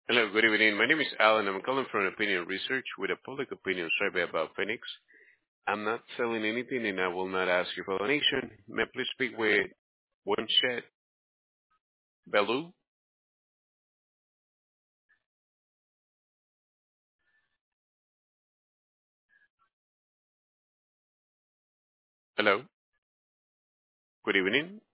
Hello, good evening. My name is Alan. I'm calling from Opinion Research with a public opinion survey about Phoenix. I'm not selling anything and I will not ask you for a donation. May I please speak with Winshed Bellu? Hello, good evening.